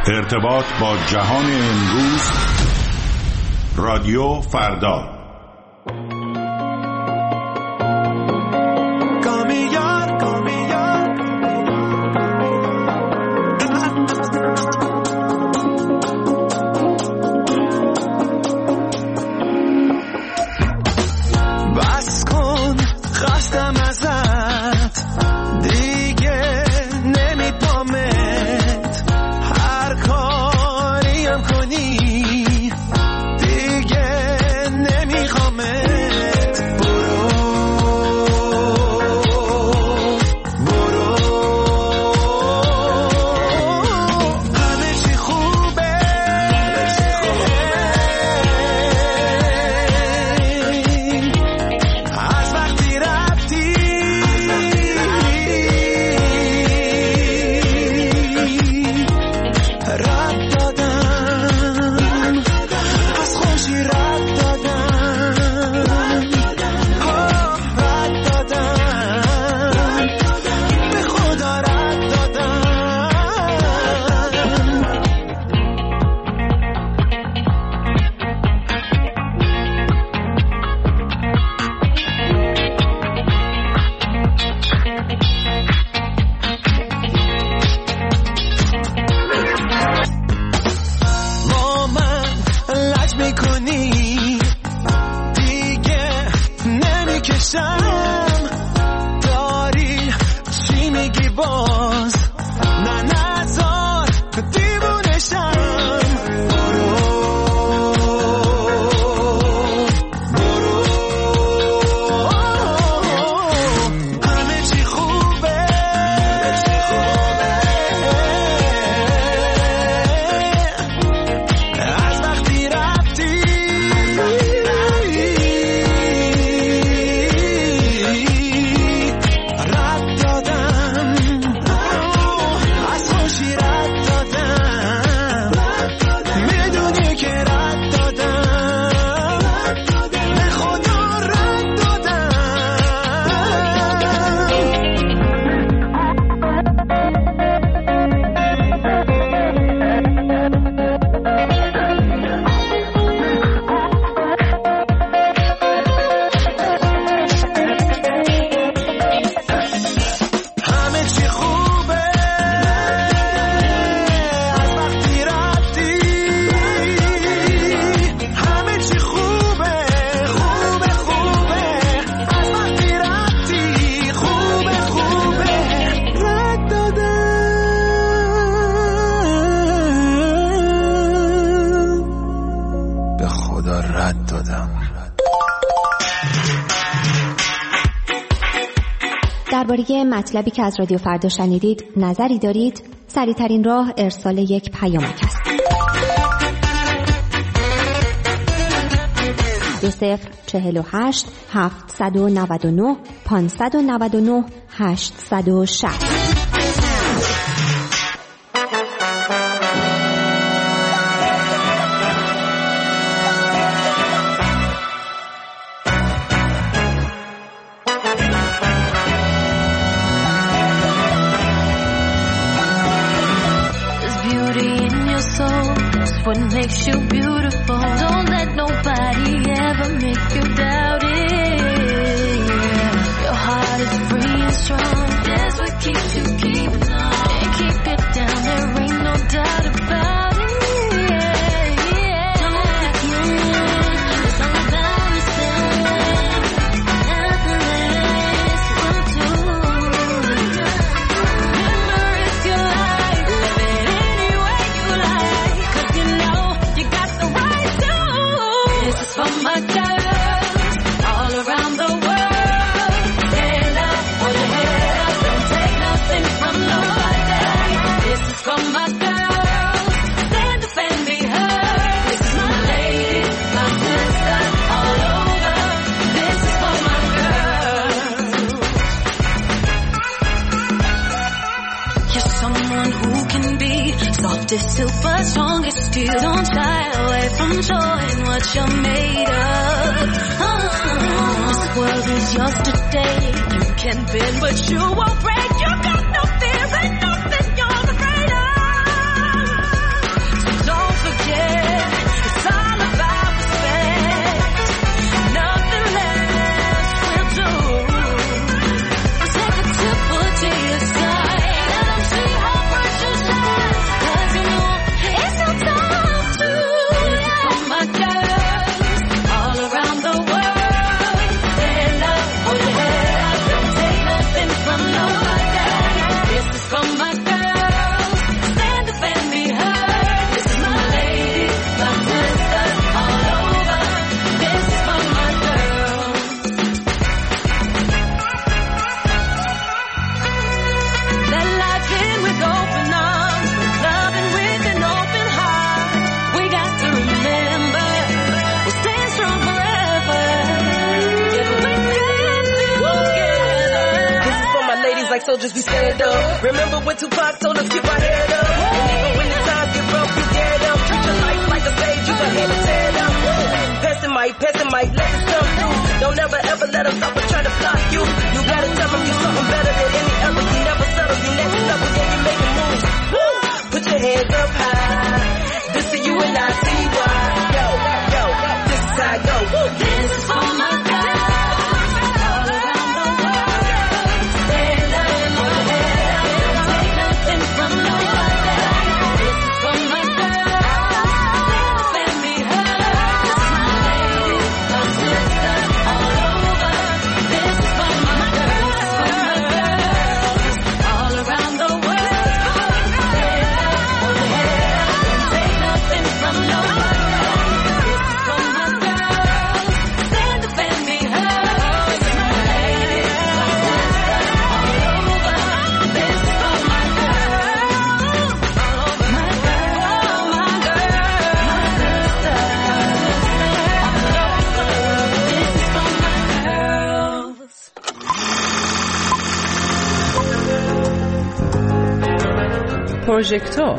ارتباط با جهان امروز، رادیو فردا. درباره مطلبی که از رادیو فردا شنیدید نظری دارید؟ سریع‌ترین راه ارسال یک پیامک است. 2048 799 599 860. What makes you beautiful? Don't let nobody ever make you doubt it. Your heart is free and strong. That's what keeps you keeping on. And keep it down, there ain't no doubt about it. Don't let you in. It's all about the same. Nothing less will do. Remember it's your life. Live it any way you like. 'Cause you know you got the right to. This is for my girls all around the world. Stand up, hold your head up, don't take nothing from nobody. This is for my girls, stand up and be heard. This is my lady, my sister, all over. This is for my girls. You're someone who can be soft as silver, strong as steel. Don't shy away from showing what you're made of. This world is yours today. You can bend, but you won't break. You got no fear and nothing you're afraid of. soldiers, we stand up. Remember when Tupac told us keep our head up? And even when the times get rough, you get up. Treat your life like a stage, you got head to tear up. Pass the mic, let us come through. Don't ever ever let us stop or try to block you. You gotta tell them you're something better than any other. You never settle, you next level, yeah, you making moves. Woo! Put your hands up high. This is you and I see why. Yo, this is how I go. Woo! This is for my girls all around the world. Stand up, put your head up, don't take nothing from nobody. This is for my girls, stand me high. This is my lady, my sister, all over. This is for my girls all around the world. Stand up, put your head up, don't take nothing from nobody. This is for my girls, stand up and be heard. This is my lady, my sister, all over. This is for my girls, all over my girl, my sister, all over. This is for my girls. پروژکتور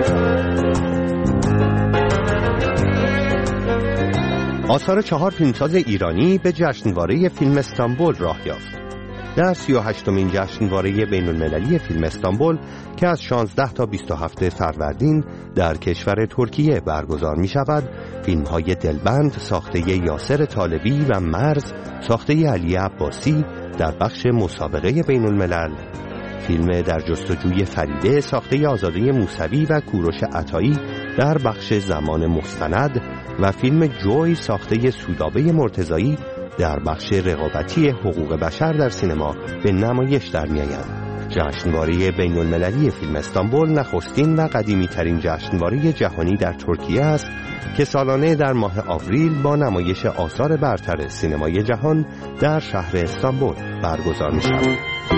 آثار 4 فیلمساز ایرانی به جشنواره فیلم استانبول راه یافت. در 38مین جشنواره بین‌المللی فیلم استانبول که از 16 تا 27 فروردین در کشور ترکیه برگزار می شود، فیلم‌های دلبند ساخته یاسر طالبی و مرز ساخته علی عباسی در بخش مسابقه بین‌الملل، فیلم در جستجوی فریده ساخته آزاده موسوی و کوروش عطایی در بخش زمان مستند و فیلم جوی ساخته سودابه مرتضایی در بخش رقابتی حقوق بشر در سینما به نمایش در می‌آیند. جشنواره بین‌المللی فیلم استانبول نخستین و قدیمی ترین جشنواره جهانی در ترکیه است که سالانه در ماه آوریل با نمایش آثار برتر سینمای جهان در شهر استانبول برگزار می‌شود.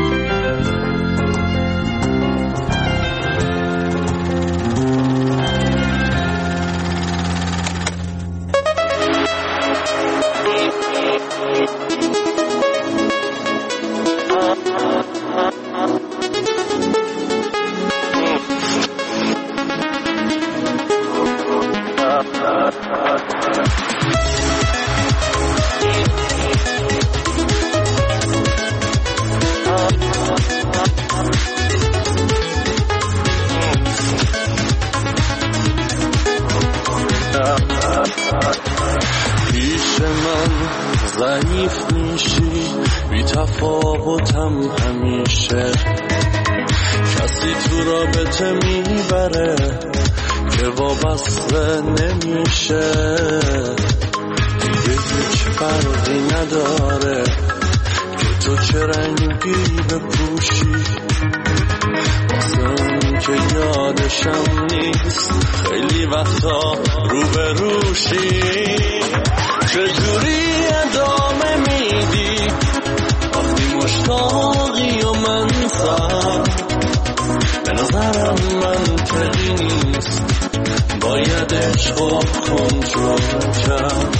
پیش من ضعیف میشی، بی تفاوتم همیشه. کسی تو رابطه میبره که وابسته نمیشه. دیگه هیچ فرقی نداره که تو چه رنگی بپوشی. واسه اون که یادشم نیست خیلی وقتا روبروشی. چجوری ادامه میدی وقتی مشتاقی و من سر؟ به نظرم منطقی نیست، باید عشق و کنترل کرد.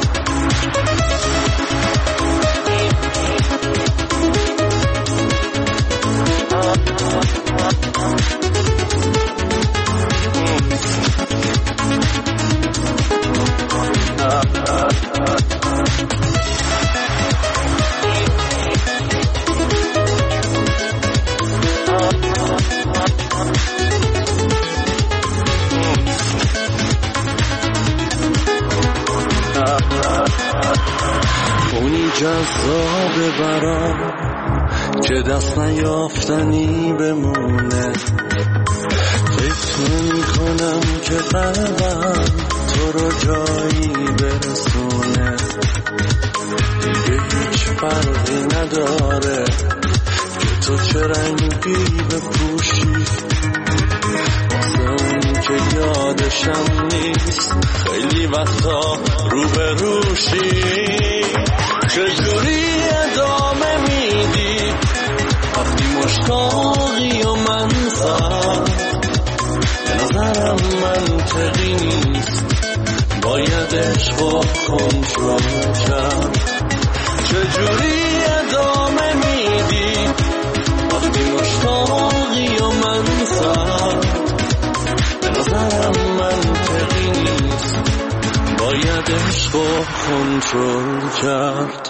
اونی جذابه برام که دست نیافتنی بمونه. فکر نمی کنم که قلبم تو رو جایی برسونه. دیگه هیچ فرقی نداره که تو چه رنگی بپوشی. واسه اون که یادشم نیست خیلی وقتا روبروشی. چجوری ادامه میدی وقتی مشتاقی و من سر؟ به نظرم منطقی نیست، باید عشق و کنترل کرد. چجوری ادامه میدی وقتی مشتاقی و من سر به نظرم منطقی نیست، باید عشقو کنترل کرد.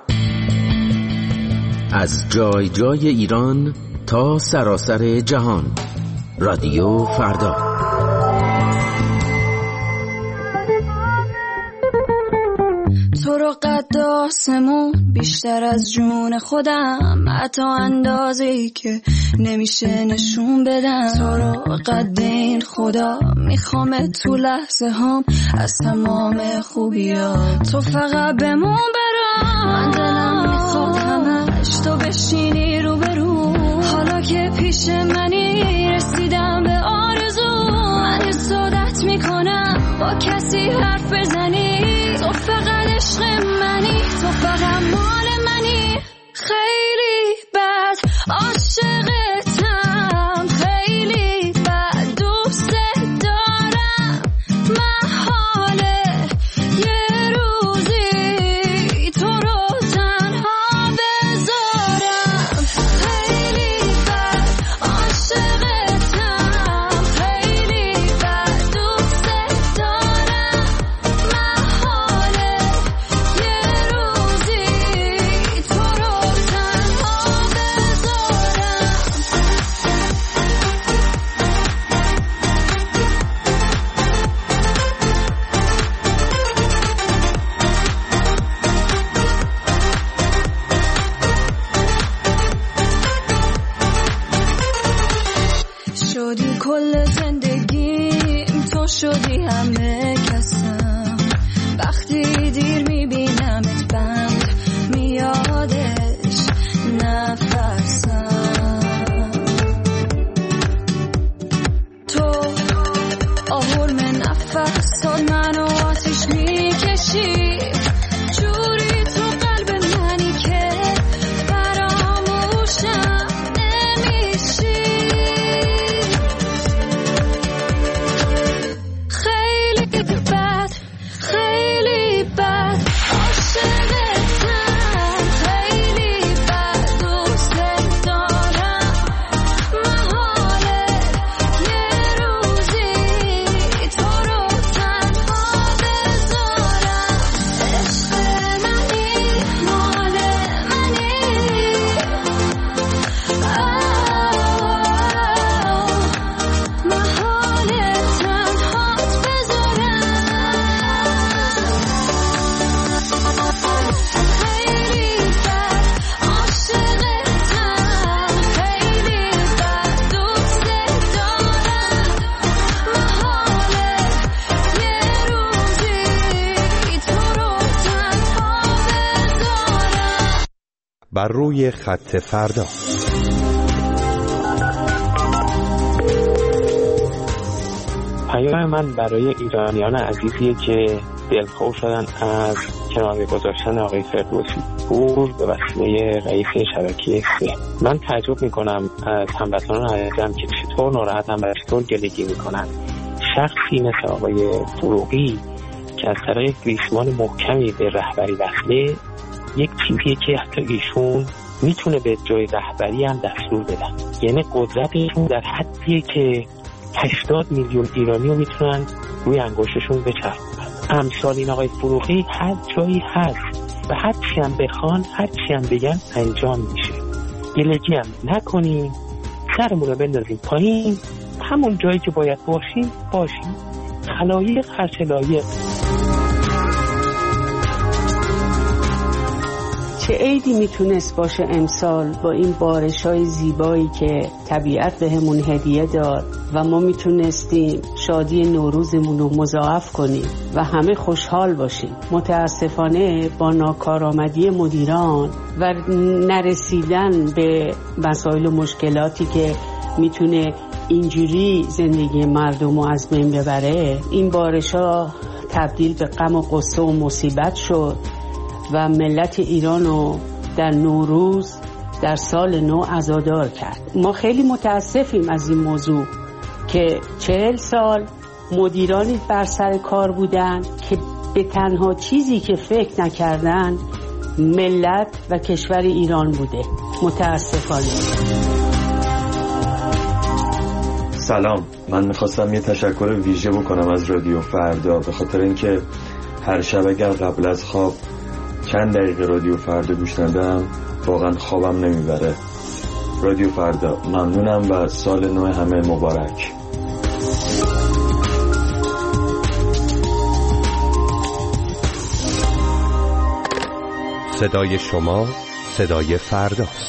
از جای جای ایران تا سراسر جهان، رادیو فردا. تو رو قد آسمون بیشتر از جون خودم، حتی اندازه‌ای که نمیشه نشون بدم. تو رو قد این خدا میخوام تو لحظه هام از تمام خوبیات تو فقط بمون برام. من دلم میخواد همش تو بشینی رو برو، حالا که پیش منی رسیدم به آرزو. من حسادت میکنم با کسی حرف بزنی، تو فقط عشق منی، تو فقط مال منی. خیلی بد عاشقتم، خیلی بد دوست دارم. محاله یه روزی تو رو تنها بذارم. خیلی بد عاشقتم، خیلی بد دوست دارم. محاله یه روزی تو رو تنها بذارم. شدی کل زندگیم، تو شدی همه کسم. وقتی دیر میبینمت بند میادش نفسم. تو آهرم نفسات منو آتیش میکشی، جوری تو قلب منی که فراموشم نمیشی. خیلی بد، خیلی بد عاشقتم، خیلی بد دوست دارم. محاله یه روزی تو رو تنها بذارم. عشق منی، مال منی. محاله تنهات بذارم. خیلی بد عاشقتم، خیلی بد دوست دارم. محاله یه روزی تو رو تنها بذارم. بر روی خط فردا. پیام من برای ایرانیان عزیزیه که دلخور شدن از کنار گذاشتن آقای فردوسی پور به وسیله رئیس شبکه 3. من تعجب میکنم از هموطنان عزیزم که چطور ناراحتن و چطور گلگی میکنن. شخصی مثل آقای فروغی که از طریق ریسمان محکمی به رهبری وصله، یک چیزیه که حتی ایشون میتونه به جای رهبری هم دستور بدن. یعنی قدرتشون در حدیه که 80 میلیون ایرانی رو میتونن روی انگشتشون بچرخونن. امثال این آقای فروغی هر جایی هست و هر چی هم بخوان، هر چی هم بگن انجام میشه. گلگی هم نکنیم، سرمون رو بندازیم پایین، همون جایی که باید باشیم خلایق هرچه لایق. چه عیدی میتونست باشه امسال با این بارش‌های زیبایی که طبیعت بهمون هدیه داد و ما میتونستیم شادی نوروزمون رو مضاعف کنیم و همه خوشحال باشیم. متاسفانه با ناکارآمدی مدیران و نرسیدن به مسائل و مشکلاتی که میتونه اینجوری زندگی مردم رو از بین ببره، این بارش‌ها تبدیل به غم و غصه و مصیبت شد و ملت ایرانو در نوروز در سال نو عزادار کرد. ما خیلی متاسفیم از این موضوع که 40 سال مدیرانی بر سر کار بودن که به تنها چیزی که فکر نکردن ملت و کشور ایران بوده. متاسفانه سلام، من میخواستم یه تشکر ویژه بکنم از رادیو فردا، به خاطر اینکه هر شب اگر قبل از خواب چند دقیقه رادیو فردا گوش ندم واقعا خوابم نمیبره. رادیو فردا ممنونم و سال نو همه مبارک. صدای شما صدای فرداست.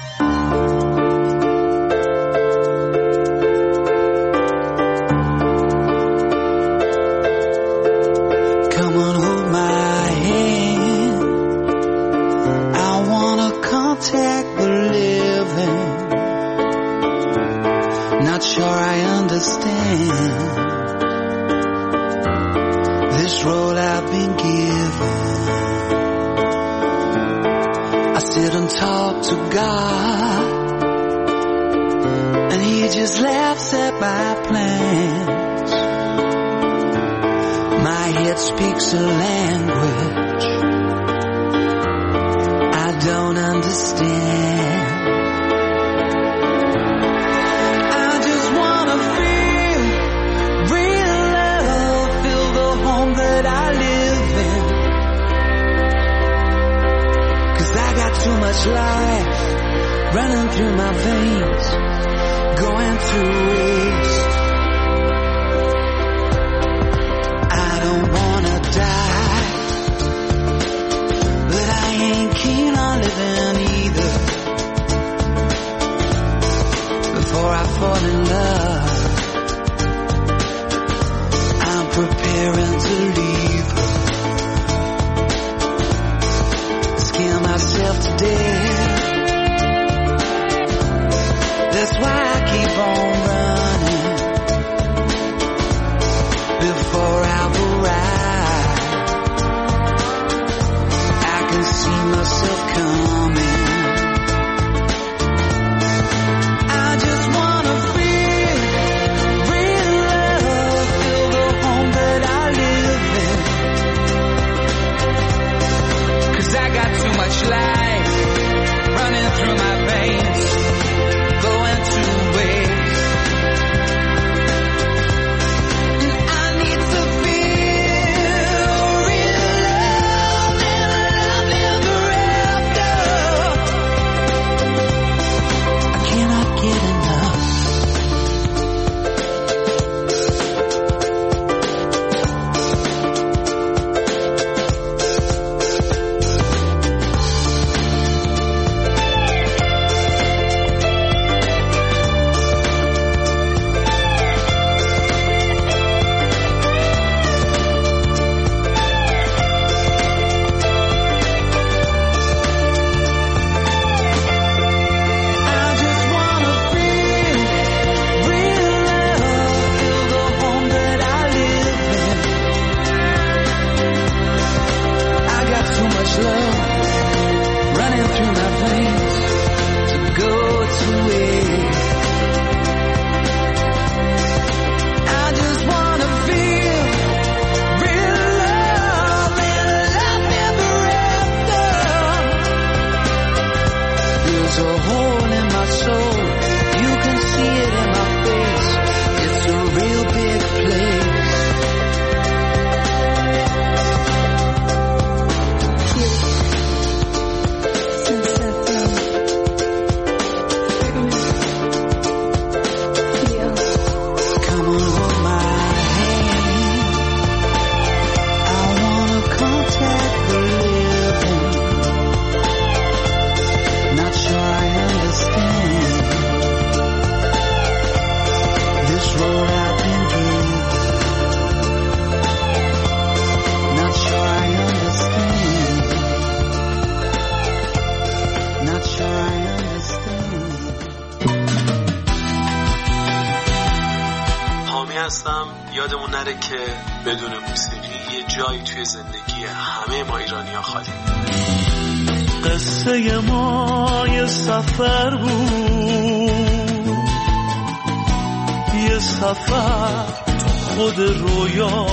یادمون نره که بدون موسیقی یه جایی توی زندگی همه ما ایرانی‌ها خالی. قصه ما یه سفر بود، یه سفر خود رویا،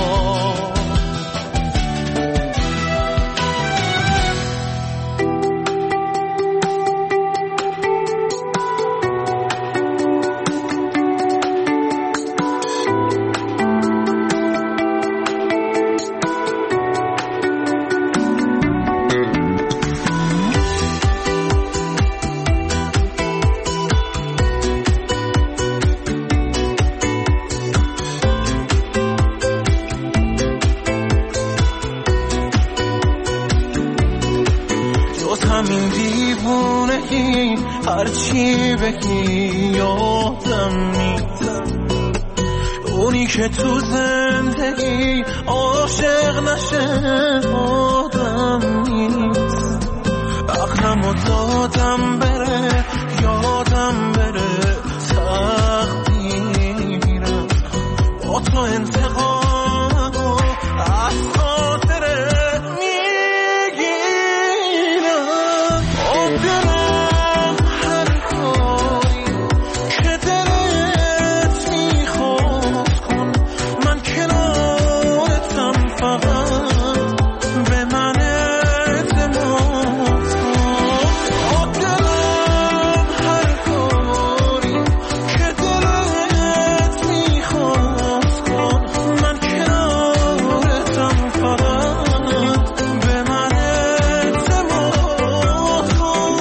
بگی هرچی بگی یادم نیست اونی که تو زندگی عاشق نشه آدم نیست عقلمو دادم بره یادم بره تقدیرم با تو انتقامو از خاطره میگیرم دلم هر کاری که دلت میخواد کن من کنارتم فقط به من اعتماد کن دلم هر کاری که دلت میخواد کن من کنارتم فقط به من اعتماد کن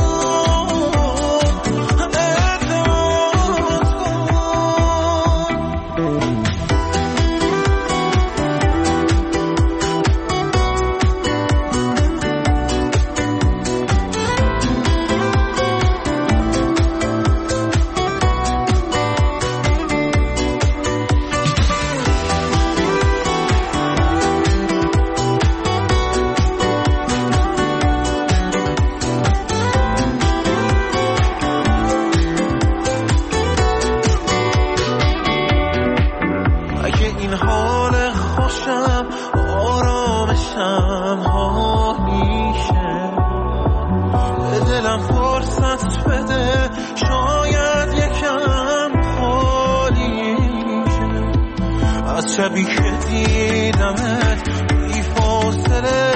اگه این حال خوشم آرامشم ها میشه به دلم فرصت بده شاید یکم خالی شه از شبی که دیدمت بی فاصله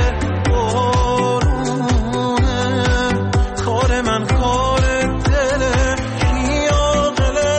بارونه کار من کار دله کی عاقله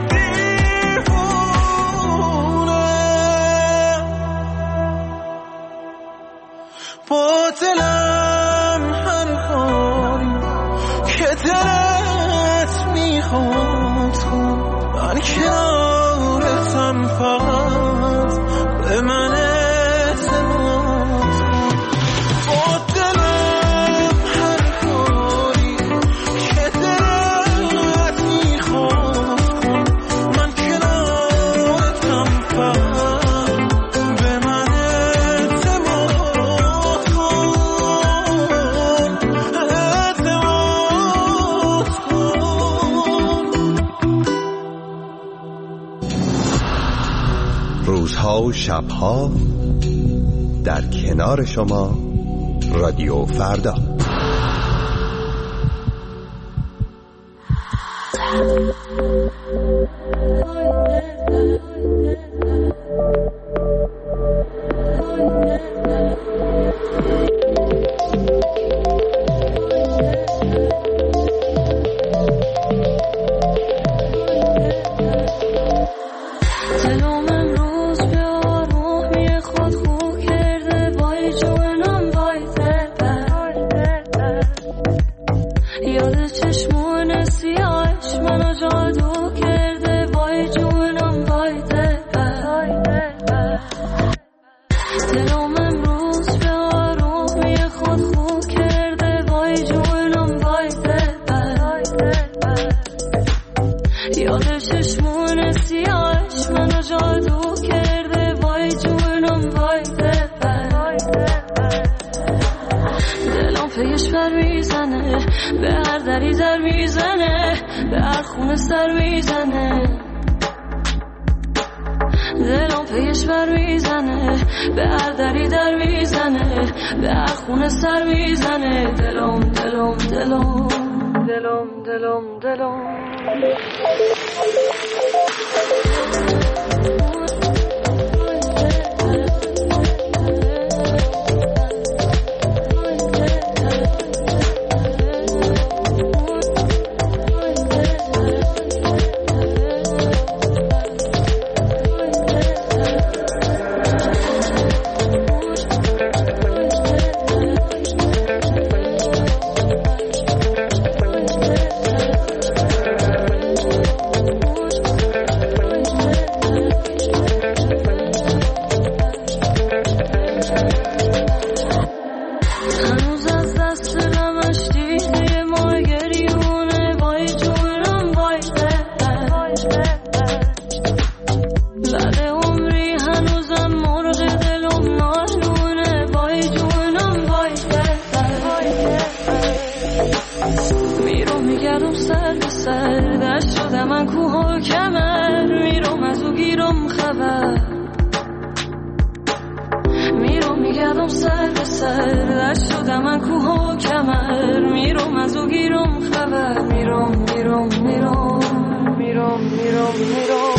با دلم هر کاری که دلت میخواد کن من کنارتم فقط به من اعتماد کن با دلم هر کاری که دلت میخواد کن من کنارتم فقط به من اعتماد روزها و شبها در کنار شما رادیو فردا. به هر دری در میزنه به هر خونه سر میزنه دلم پیش بر میزنه به هر دری در میزنه به هر خونه سر میزنه دلم دلم دلم دلم دلم دلم خبر میرم میگردم سر به سر دشت شدم من کوه و کمر میرم از او گیرم خبر میرم